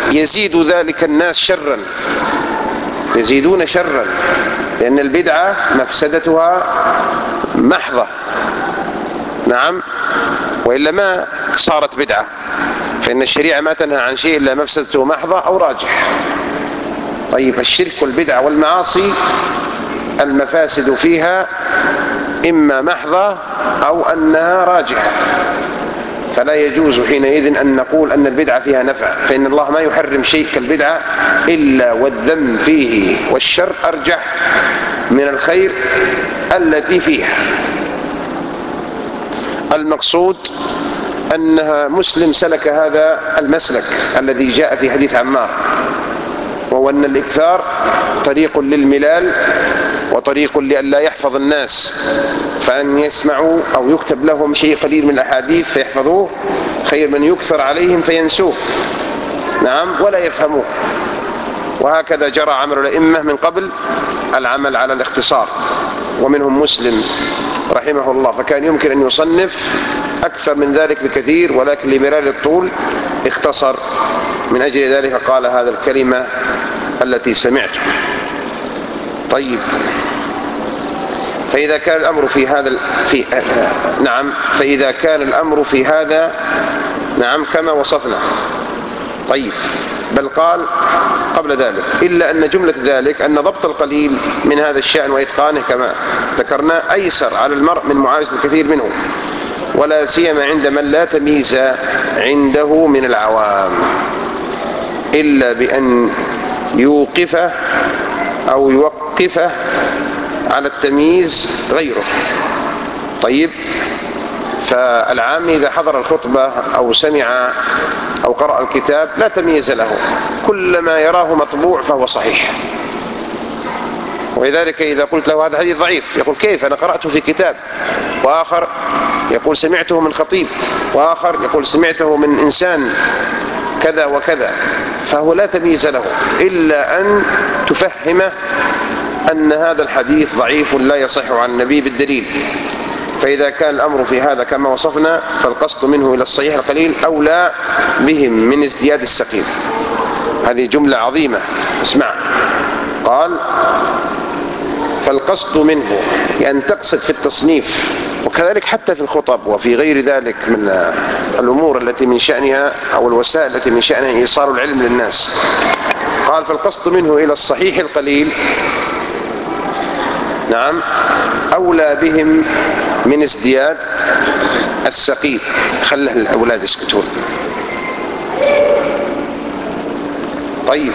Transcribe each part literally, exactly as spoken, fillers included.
يزيد ذلك الناس شرا، يزيدون شرا، لأن البدعة مفسدتها محضة. نعم، وإلا ما صارت بدعة، فإن الشريعة ما تنهى عن شيء إلا مفسدته محضة أو راجح. طيب، الشرك والبدعة والمعاصي المفاسد فيها إما محضة أو أنها راجحة، فلا يجوز حينئذ أن نقول أن البدعة فيها نفع، فإن الله ما يحرم شيء كالبدعة إلا والذم فيه والشر أرجح من الخير التي فيها. المقصود أنها مسلم سلك هذا المسلك الذي جاء في حديث عمار، وهو أن الإكثار طريق للملال وطريق لأن لا يحفظ الناس، فأن يسمعوا أو يكتب لهم شيء قليل من الأحاديث فيحفظوه خير من يكثر عليهم فينسوه. نعم، ولا يفهموه. وهكذا جرى عمل الأئمة من قبل العمل على الاختصار، ومنهم مسلم رحمه الله، فكان يمكن أن يصنف أكثر من ذلك بكثير، ولكن لملال الطول اختصر، من أجل ذلك قال هذا الكلمة التي سمعته. طيب، فإذا كان الأمر في هذا في نعم فإذا كان الأمر في هذا نعم كما وصفنا. طيب، بل قال قبل ذلك إلا أن جملة ذلك أن ضبط القليل من هذا الشأن وإتقانه كما ذكرنا أيسر على المرء من معالجة الكثير منه، ولا سيما عند من لا تمييز عنده من العوام، إلا بأن يوقفه أو يوقفه على التمييز غيره. طيب، فالعام إذا حضر الخطبة أو سمع أو قرأ الكتاب لا تمييز له، كل ما يراه مطبوع فهو صحيح. ولذلك إذا قلت له هذا حديث ضعيف يقول كيف، أنا قرأته في كتاب، وآخر يقول سمعته من خطيب، وآخر يقول سمعته من إنسان كذا وكذا، فهو لا تمييز له إلا أن تفهمه أن هذا الحديث ضعيف لا يصح عن النبي بالدليل. فإذا كان الأمر في هذا كما وصفنا فالقصد منه إلى الصحيح القليل أولى بهم من ازدياد السقيم. هذه جملة عظيمة، اسمع. قال فالقصد منه، يعني تقصد في التصنيف، وكذلك حتى في الخطب وفي غير ذلك من الأمور التي من شأنها أو الوسائل التي من شأنها إيصال العلم للناس. قال فالقصد منه إلى الصحيح القليل نعم أولى بهم من ازدياد السقيم. خله الأولاد يسكتون. طيب،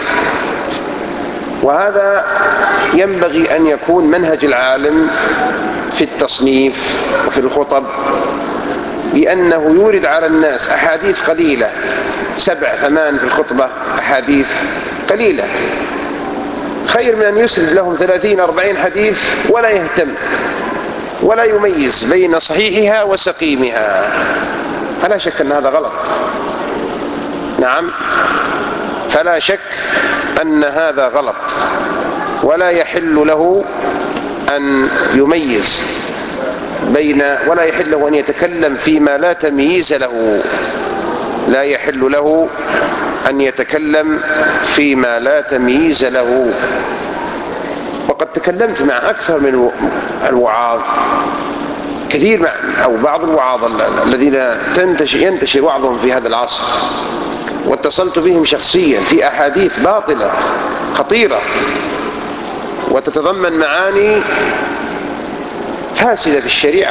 وهذا ينبغي أن يكون منهج العالم في التصنيف وفي الخطب، بأنه يورد على الناس أحاديث قليلة، سبع ثمان في الخطبة أحاديث قليلة، خير من أن يسرد لهم ثلاثين أربعين حديث ولا يهتم ولا يميز بين صحيحها وسقيمها. فلا شك أن هذا غلط. نعم، فلا شك أن هذا غلط، ولا يحل له أن يميز بين، ولا يحل له أن يتكلم فيما لا تمييز له، لا يحل له أن يتكلم فيما لا تمييز له. وقد تكلمت مع أكثر من الوعاظ، كثير مع أو بعض الوعاظ الذين تنتشر ينتشر وعظهم في هذا العصر، واتصلت بهم شخصيا في أحاديث باطلة خطيرة وتتضمن معاني فاسدة في الشريعة،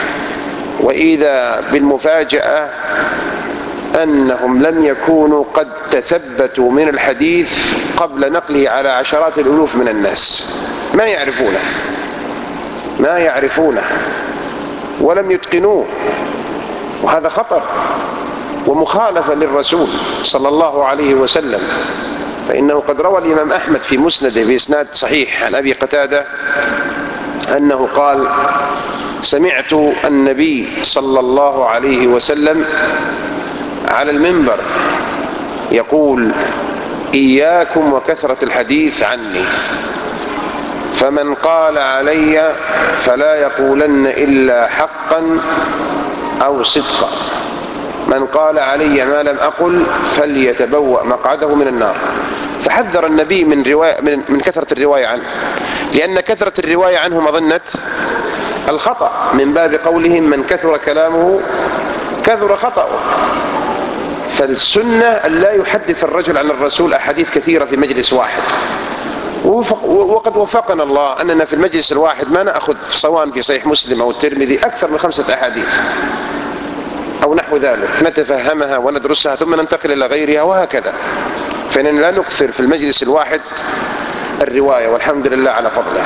وإذا بالمفاجأة أنهم لم يكونوا قد تثبتوا من الحديث قبل نقله على عشرات الألوف من الناس، ما يعرفونه ما يعرفونه ولم يتقنوه، وهذا خطر ومخالفة للرسول صلى الله عليه وسلم. فإنه قد روى الإمام أحمد في مسنده بإسناد صحيح عن أبي قتادة أنه قال سمعت النبي صلى الله عليه وسلم على المنبر يقول إياكم وكثرة الحديث عني، فمن قال علي فلا يقولن إلا حقا أو صدقا. من قال علي ما لم أقل فليتبوأ مقعده من النار. فحذر النبي من, رواية من, من كثرة الرواية عنه، لأن كثرة الرواية عنه مظنة الخطأ، من باب قولهم من كثر كلامه كثر خطأه. فالسنة أن لا يحدث الرجل عن الرسول أحاديث كثيرة في مجلس واحد. وقد وفقنا الله أننا في المجلس الواحد ما نأخذ سواء في صحيح مسلم أو الترمذي أكثر من خمسة أحاديث أو نحو ذلك، نتفهمها وندرسها ثم ننتقل إلى غيرها وهكذا. فإننا لا نكثر في المجلس الواحد الرواية، والحمد لله على فضله.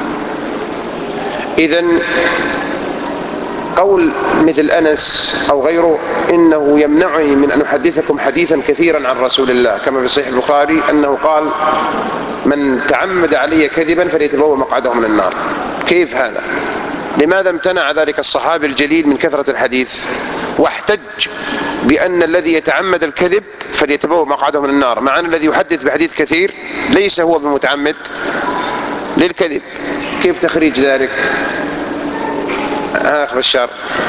إذن قول مثل أنس أو غيره إنه يمنعني من أن أحدثكم حديثا كثيرا عن رسول الله، كما في صحيح البخاري أنه قال من تعمد علي كذبا فليتبوأ مقعده من النار. كيف هذا؟ لماذا امتنع ذلك الصحابي الجليل من كثرة الحديث واحتج بأن الذي يتعمد الكذب فليتبوأ مقعده من النار، مع أن الذي يحدث بحديث كثير ليس هو بمتعمد للكذب؟ كيف تخريج ذلك؟ أخ بشار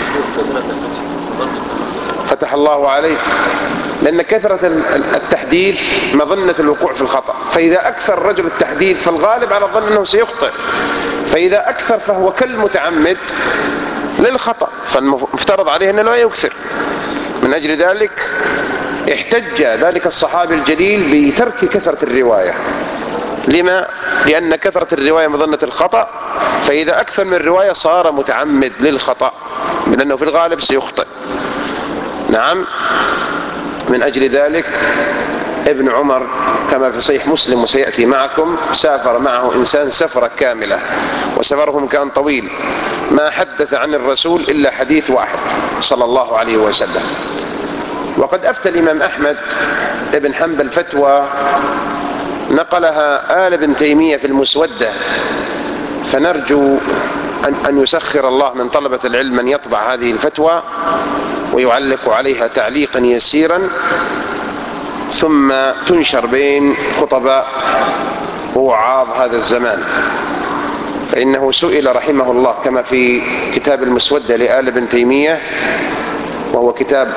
فتح الله عليك. لأن كثرة التحديث مظنة الوقوع في الخطأ، فإذا أكثر الرجل التحديث فالغالب على الظن أنه سيخطئ، فإذا أكثر فهو كالمتعمد للخطأ، فالمفترض عليه أنه لا يكثر. من أجل ذلك احتج ذلك الصحابي الجليل بترك كثرة الرواية. لما؟ لأن كثرة الرواية مظنة الخطأ، فإذا أكثر من الرواية صار متعمد للخطأ، لأنه في الغالب سيخطئ. نعم. من أجل ذلك ابن عمر كما في صحيح مسلم وسيأتي معكم سافر معه إنسان سفرة كاملة، وسفرهم كان طويل، ما حدث عن الرسول إلا حديث واحد صلى الله عليه وسلم. وقد أفتى الإمام أحمد ابن حنبل فتوى نقلها آل ابن تيمية في المسودة، فنرجو أن يسخر الله من طلبة العلم من يطبع هذه الفتوى ويعلق عليها تعليقا يسيرا، ثم تنشر بين خطباء ووعاظ هذا الزمان. فإنه سئل رحمه الله كما في كتاب المسودة لآل ابن تيمية، وهو كتاب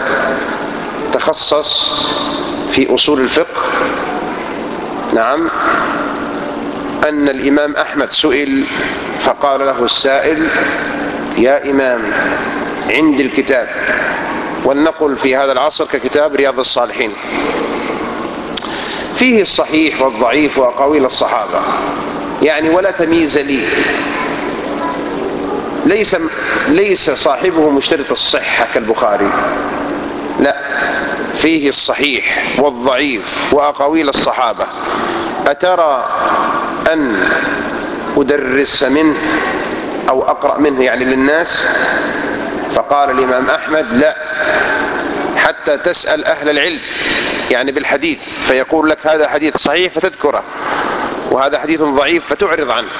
تخصص في أصول الفقه، نعم، أن الإمام أحمد سئل فقال له السائل يا إمام عندي الكتاب، ولنقل في هذا العصر ككتاب رياض الصالحين، فيه الصحيح والضعيف وأقاويل الصحابة، يعني ولا تمييز لي، ليس ليس صاحبه مشترط الصحة كالبخاري، لا، فيه الصحيح والضعيف وأقاويل الصحابة، أترى أن أدرس منه أو أقرأ منه يعني للناس؟ فقال الإمام أحمد لا، حتى تسأل أهل العلم يعني بالحديث، فيقول لك هذا حديث صحيح فتذكره، وهذا حديث ضعيف فتعرض عنه.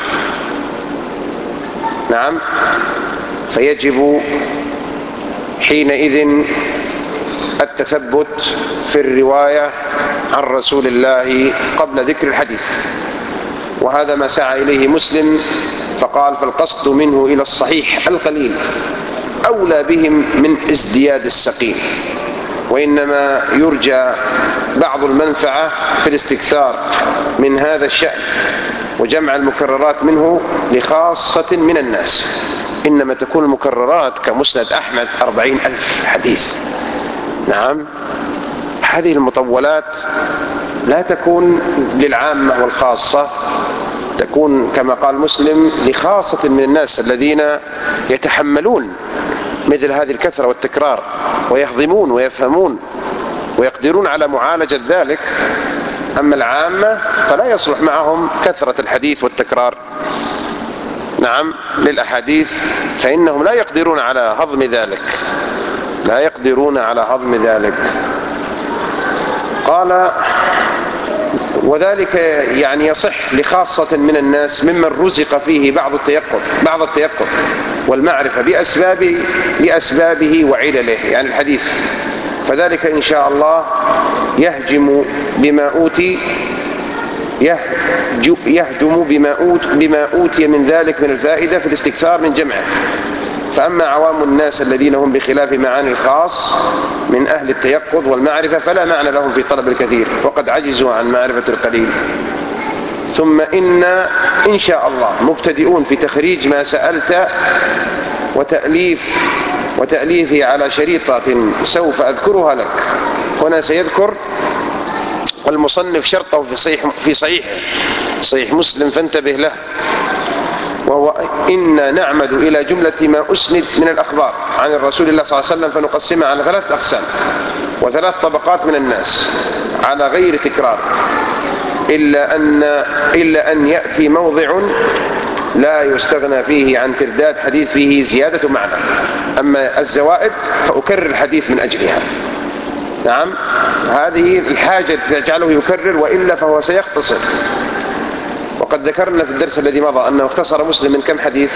نعم. فيجب حينئذ التثبت في الرواية عن رسول الله قبل ذكر الحديث، وهذا ما سعى إليه مسلم، فقال فالقصد منه إلى الصحيح القليل أولى بهم من ازدياد السقيم، وإنما يرجى بعض المنفعة في الاستكثار من هذا الشأن وجمع المكررات منه لخاصة من الناس. إنما تكون المكررات كمسند أحمد أربعين ألف حديث. نعم. هذه المطولات لا تكون للعامة والخاصة، تكون كما قال مسلم لخاصة من الناس الذين يتحملون مثل هذه الكثرة والتكرار ويهضمون ويفهمون ويقدرون على معالجة ذلك. أما العامة فلا يصلح معهم كثرة الحديث والتكرار، نعم، للأحاديث، فإنهم لا يقدرون على هضم ذلك، لا يقدرون على هضم ذلك. قال وذلك يعني يصح لخاصة من الناس ممن رزق فيه بعض التيقظ بعض التيقظ والمعرفة بأسباب لأسبابه وعلله، يعني الحديث، فذلك إن شاء الله يهجم بما أوتي يهجم بما أوتي بما أوتي من ذلك من الفائدة في الاستكثار من جمعه، فأما عوام الناس الذين هم بخلاف معاني الخاص من أهل التيقظ والمعرفة فلا معنى لهم في طلب الكثير وقد عجزوا عن معرفة القليل. ثم إن إن شاء الله مبتدئون في تخريج ما سألت وتأليف وتأليفه على شريطة سوف أذكرها لك. هنا سيذكر المصنف شرطه في صحيح في صحيح صحيح مسلم فانتبه له، وهو إن نعمد إلى جملة ما أسند من الأخبار عن الرسول الله صلى الله عليه وسلم فنقسمها على ثلاث أقسام وثلاث طبقات من الناس على غير تكرار، إلا أن إلا أن يأتي موضع لا يستغنى فيه عن ترداد حديث فيه زيادة معنى. أما الزوائد فأكرر الحديث من أجلها. نعم، هذه الحاجة تجعله يكرر، وإلا فهو سيختصر. وقد ذكرنا في الدرس الذي مضى أنه اختصر مسلم من كم حديث؟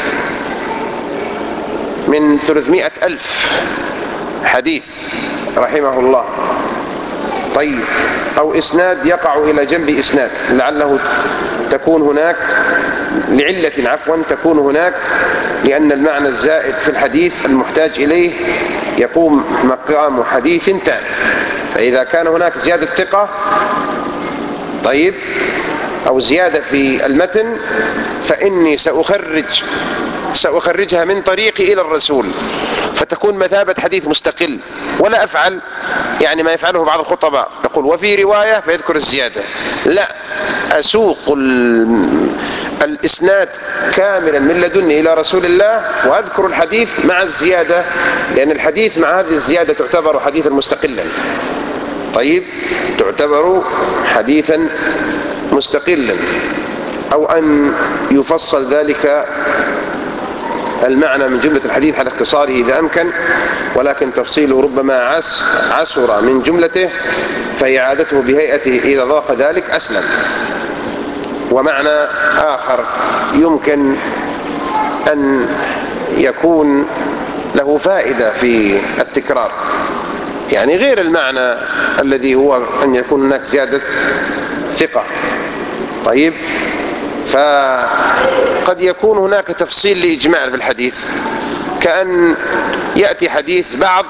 من ثلاثمائة ألف حديث رحمه الله. طيب، أو إسناد يقع إلى جنب إسناد، لعله تكون هناك لعلة عفوا تكون هناك لأن المعنى الزائد في الحديث المحتاج إليه يقوم مقام حديث تام. فإذا كان هناك زيادة ثقة طيب أو زيادة في المتن فإني سأخرج سأخرجها من طريقي إلى الرسول فتكون مثابة حديث مستقل، ولا أفعل يعني ما يفعله بعض الخطباء يقول وفي رواية فيذكر الزيادة. لا، أسوق الإسناد كاملا من لدني إلى رسول الله وأذكر الحديث مع الزيادة، لأن الحديث مع هذه الزيادة تعتبر حديثا مستقلا. طيب، تعتبر حديثا مستقلا، أو أن يفصل ذلك المعنى من جملة الحديث على اختصاره إذا أمكن، ولكن تفصيله ربما عس عسر من جملته فإعادته بهيئته إذا ضاق ذلك أسلم. ومعنى آخر يمكن أن يكون له فائدة في التكرار، يعني غير المعنى الذي هو أن يكون هناك زيادة ثقة. طيب، فقد يكون هناك تفصيل لإجمال في الحديث، كأن يأتي حديث بعض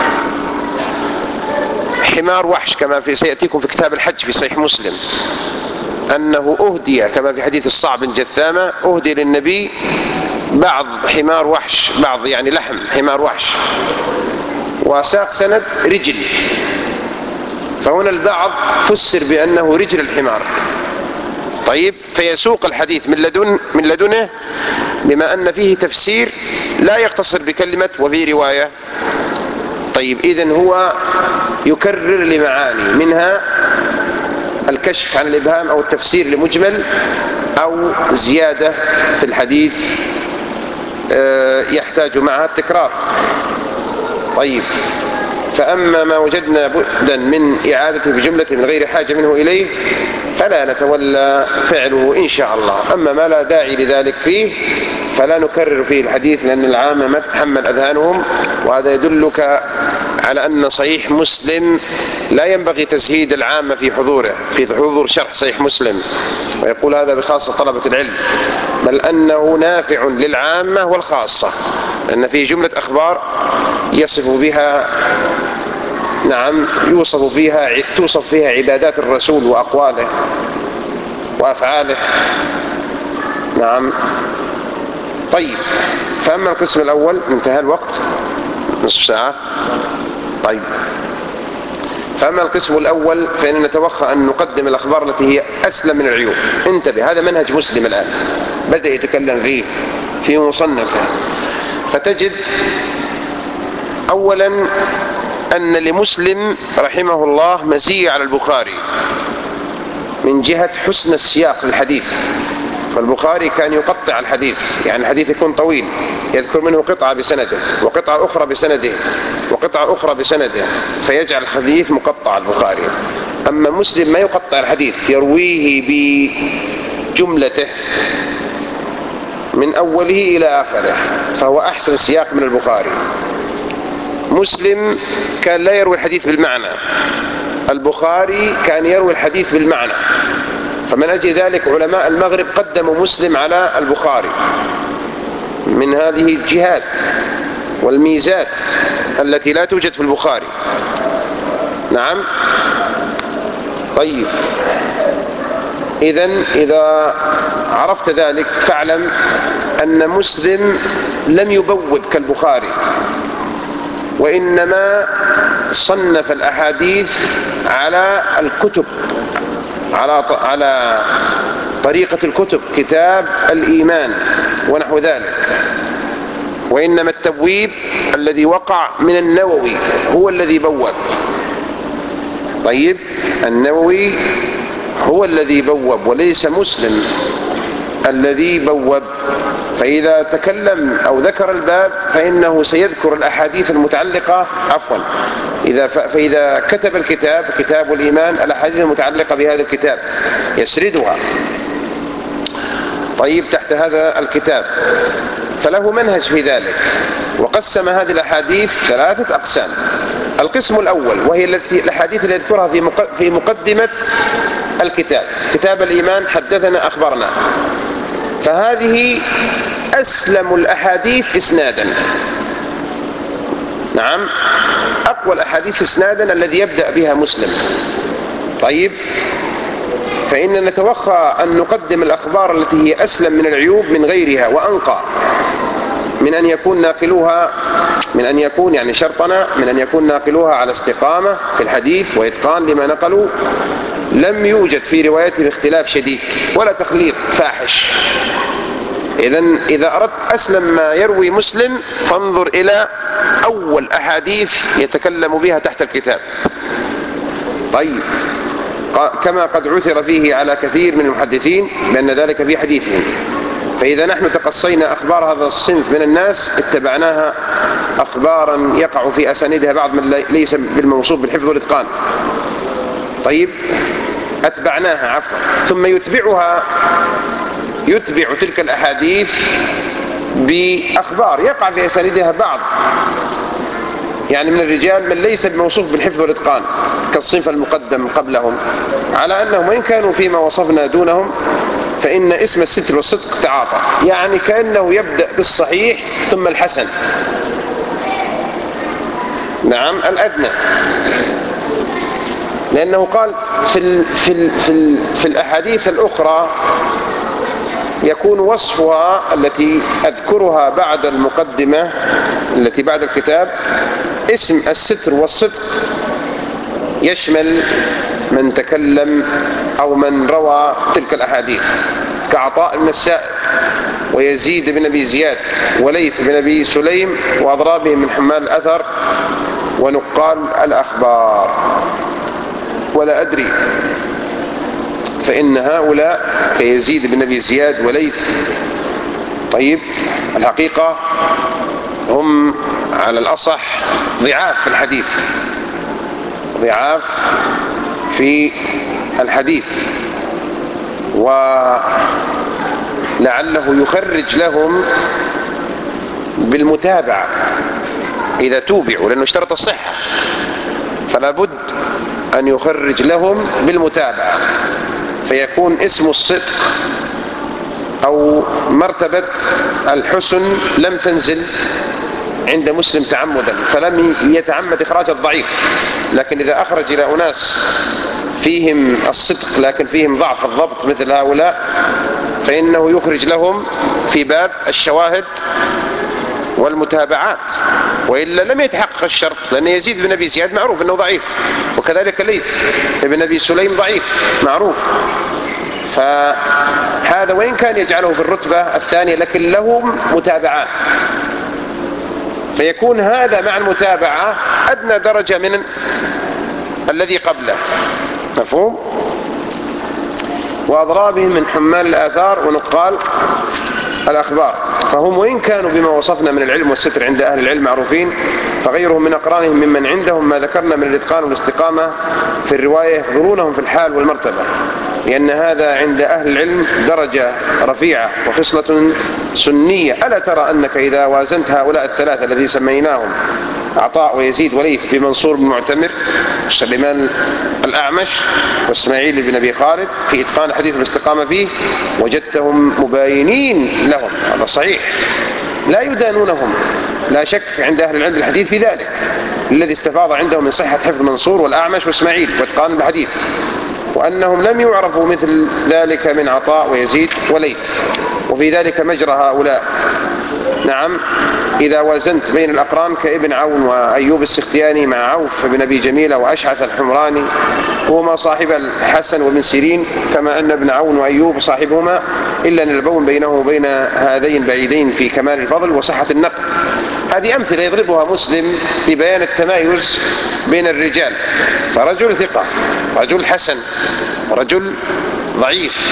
حمار وحش كما في سيأتيكم في كتاب الحج في صحيح مسلم أنه أهدي كما في حديث الصعب بن جثامة أهدي للنبي بعض حمار وحش، بعض يعني لحم حمار وحش، وساق سند رجل، فهنا البعض فسر بأنه رجل الحمار. طيب، فيسوق الحديث من لدن من لدنه بما أن فيه تفسير لا يقتصر بكلمة وفي رواية. طيب، إذن هو يكرر لمعاني منها الكشف عن الإبهام أو التفسير لمجمل، أو زيادة في الحديث يحتاج معها التكرار. طيب، فأما ما وجدنا بدا من إعادته بجملة من غير حاجة منه إليه فلا نتولى فعله إن شاء الله. أما ما لا داعي لذلك فيه فلا نكرر فيه الحديث، لأن العامة ما تتحمل أذهانهم، وهذا يدلك على أن صحيح مسلم لا ينبغي تزهيد العامة في حضوره في حضور شرح صحيح مسلم، ويقول هذا بخاصة طلبة العلم، بل أنه نافع للعامة والخاصة، لأن فيه جملة أخبار يصف بها نعم يوصف فيها توصف فيها عبادات الرسول وأقواله وأفعاله. نعم. طيب، فأما القسم الأول انتهى الوقت نصف ساعة. طيب، فأما القسم الأول فإن نتوخى أن نقدم الأخبار التي هي أسلم من العيوب. انتبه، هذا منهج مسلم الآن بدأ يتكلم فيه في مصنفه. فتجد أولا أن لمسلم رحمه الله مزية على البخاري من جهة حسن السياق للحديث. فالبخاري كان يقطع الحديث، يعني الحديث يكون طويل يذكر منه قطعة بسنده وقطعة أخرى بسنده وقطعة أخرى بسنده، فيجعل الحديث مقطع البخاري. أما مسلم ما يقطع الحديث، يرويه بجملته من أوله إلى آخره، فهو أحسن سياق من البخاري. مسلم كان لا يروي الحديث بالمعنى، البخاري كان يروي الحديث بالمعنى، فمن أجل ذلك علماء المغرب قدموا مسلم على البخاري من هذه الجهات. والميزات التي لا توجد في البخاري. نعم. طيب، إذن إذا عرفت ذلك فاعلم أن مسلم لم يبوب كالبخاري، وإنما صنف الأحاديث على الكتب، على على طريقة الكتب، كتاب الإيمان ونحو ذلك. وإنما التبويب الذي وقع من النووي هو الذي بوب. طيب، النووي هو الذي بوب وليس مسلم الذي بوب. فإذا تكلم أو ذكر الباب فإنه سيذكر الأحاديث المتعلقة، عفوا إذا فإذا كتب الكتاب، كتاب الإيمان، الأحاديث المتعلقة بهذا الكتاب يسردها. طيب، تحت هذا الكتاب فله منهج في ذلك، وقسم هذه الأحاديث ثلاثة أقسام. القسم الأول وهي التي الأحاديث التي يذكرها في مقدمة الكتاب، كتاب الإيمان، حدثنا أخبرنا، فهذه أسلم الأحاديث إسنادا. نعم، أقوى الأحاديث إسنادا الذي يبدأ بها مسلم. طيب، فإننا نتوخى أن نقدم الأخبار التي هي أسلم من العيوب من غيرها وأنقى من أن يكون ناقلوها، من أن يكون يعني شرطنا من أن يكون ناقلوها على استقامة في الحديث وإتقان لما نقلوا، لم يوجد في روايته اختلاف شديد ولا تخليط فاحش. إذن إذا أردت أسلم ما يروي مسلم فانظر إلى أول أحاديث يتكلم بها تحت الكتاب. طيب، كما قد عثر فيه على كثير من المحدثين بأن ذلك في حديثهم. فإذا نحن تقصينا أخبار هذا الصنف من الناس اتبعناها أخبارا يقع في أسانيدها بعض من ليس بالموصوف بالحفظ والإتقان. طيب، أتبعناها عفوا، ثم يتبعها يتبع تلك الأحاديث بأخبار يقع في أسانيدها بعض يعني من الرجال من ليس بموصوف بالحفظ والإتقان كالصنف المقدم قبلهم، على أنهم وإن كانوا فيما وصفنا دونهم فإن اسم الستر والصدق تعاطى، يعني كأنه يبدأ بالصحيح ثم الحسن. نعم، الأدنى، لأنه قال في ال في ال في, ال في الأحاديث الأخرى يكون وصفها التي أذكرها بعد المقدمة التي بعد الكتاب اسم الستر والصدق يشمل من تكلم أو من روى تلك الأحاديث كعطاء بن السائب ويزيد بن أبي زياد وليث بن أبي سليم وأضرابهم من حمال الأثر ونقال الأخبار. ولا أدري، فإن هؤلاء كيزيد بن أبي زياد وليث، طيب، الحقيقة هم على الأصح ضعاف في الحديث، ضعاف في الحديث، ولعله يخرج لهم بالمتابعة إذا توبعوا، لأنه اشترط الصحة، فلا بد أن يخرج لهم بالمتابعة، فيكون اسم الصدق أو مرتبة الحسن لم تنزل عند مسلم تعمدا، فلم يتعمد إخراج الضعيف. لكن إذا أخرج إلى أناس فيهم الصدق لكن فيهم ضعف الضبط مثل هؤلاء فإنه يخرج لهم في باب الشواهد والمتابعات، وإلا لم يتحقق الشرط، لأن يزيد بن أبي زياد معروف أنه ضعيف، وكذلك ليث بن أبي سليم ضعيف معروف، فهذا وإن كان يجعله في الرتبة الثانية لكن لهم متابعات، فيكون هذا مع المتابعة أدنى درجة من الذي قبله، مفهوم؟ وأضرابهم من حمال الآثار ونقال الأخبار، فهم وإن كانوا بما وصفنا من العلم والستر عند أهل العلم معروفين، فغيرهم من أقرانهم ممن عندهم ما ذكرنا من الإتقان والاستقامة في الرواية يحضرونهم في الحال والمرتبة، لأن هذا عند أهل العلم درجة رفيعة وخصلة سنية. ألا ترى أنك إذا وازنت هؤلاء الثلاثة الذي سميناهم عطاء ويزيد وليث بمنصور بن معتمر وسليمان الأعمش وإسماعيل بن أبي خالد في إتقان الحديث والاستقامة فيه، وجدتهم مباينين لهم، هذا صحيح، لا يدانونهم لا شك عند أهل العلم الحديث في ذلك، الذي استفاض عنده من صحة حفظ منصور والأعمش وإسماعيل وإتقان الحديث، وأنهم لم يعرفوا مثل ذلك من عطاء ويزيد وليث، وفي ذلك مجرى هؤلاء. نعم، إذا وازنت بين الأقران كابن عون وأيوب السختياني مع عوف بن أبي جميلة وأشعث الحمراني، وهما صاحب الحسن وابن سيرين، كما أن ابن عون وأيوب صاحبهما، إلا أن البون بينه وبين هذين بعيدين في كمال الفضل وصحة النقل. هذه أمثلة يضربها مسلم لبيان التمايز بين الرجال، فرجل ثقة، رجل حسن، رجل ضعيف،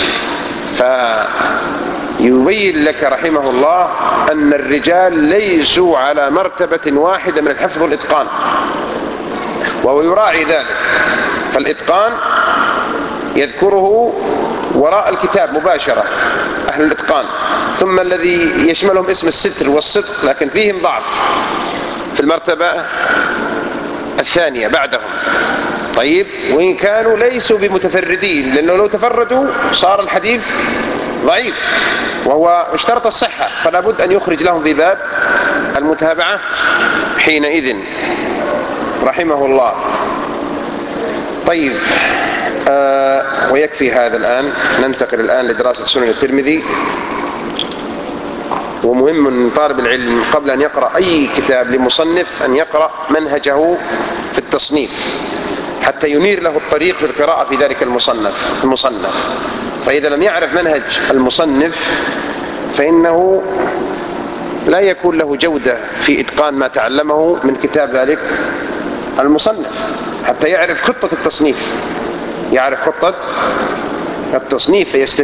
فيبين لك رحمه الله أن الرجال ليسوا على مرتبة واحدة من الحفظ والإتقان، وهو يراعي ذلك. فالإتقان يذكره وراء الكتاب مباشرة أهل الإتقان، ثم الذي يشملهم اسم الستر والصدق، لكن فيهم ضعف في المرتبة الثانية بعدهم. طيب، وإن كانوا ليسوا بمتفردين، لأنه لو تفردوا صار الحديث ضعيف، وهو اشترط الصحة، فلا بد أن يخرج لهم في باب المتابعة حينئذ رحمه الله. طيب، آه ويكفي هذا الآن. ننتقل الآن لدراسة سنن الترمذي. ومهم من طالب العلم قبل أن يقرأ أي كتاب لمصنف أن يقرأ منهجه في التصنيف، حتى ينير له الطريق في القراءة في ذلك المصنف المصنف فإذا لم يعرف منهج المصنف فإنه لا يكون له جودة في إتقان ما تعلمه من كتاب ذلك المصنف، حتى يعرف خطة التصنيف، يعرف خطة التصنيف فيستفيد